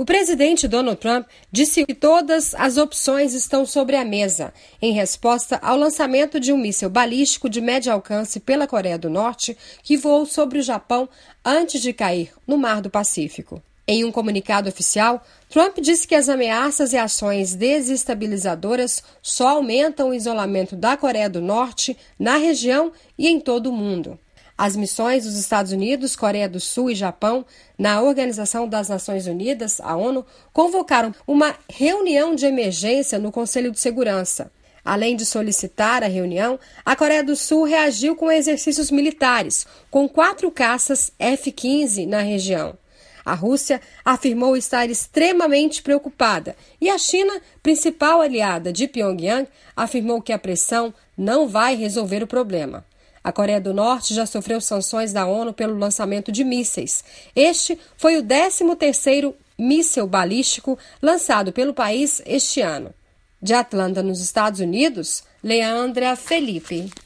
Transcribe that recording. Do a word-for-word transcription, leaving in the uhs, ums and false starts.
O presidente Donald Trump disse que todas as opções estão sobre a mesa, em resposta ao lançamento de um míssil balístico de médio alcance pela Coreia do Norte, que voou sobre o Japão antes de cair no Mar do Pacífico. Em um comunicado oficial, Trump disse que as ameaças e ações desestabilizadoras só aumentam o isolamento da Coreia do Norte na região e em todo o mundo. As missões dos Estados Unidos, Coreia do Sul e Japão na Organização das Nações Unidas, a ONU, convocaram uma reunião de emergência no Conselho de Segurança. Além de solicitar a reunião, a Coreia do Sul reagiu com exercícios militares, com quatro caças F quinze na região. A Rússia afirmou estar extremamente preocupada e a China, principal aliada de Pyongyang, afirmou que a pressão não vai resolver o problema. A Coreia do Norte já sofreu sanções da ONU pelo lançamento de mísseis. Este foi o décimo terceiro míssil balístico lançado pelo país este ano. De Atlanta, nos Estados Unidos, Leandra Felipe.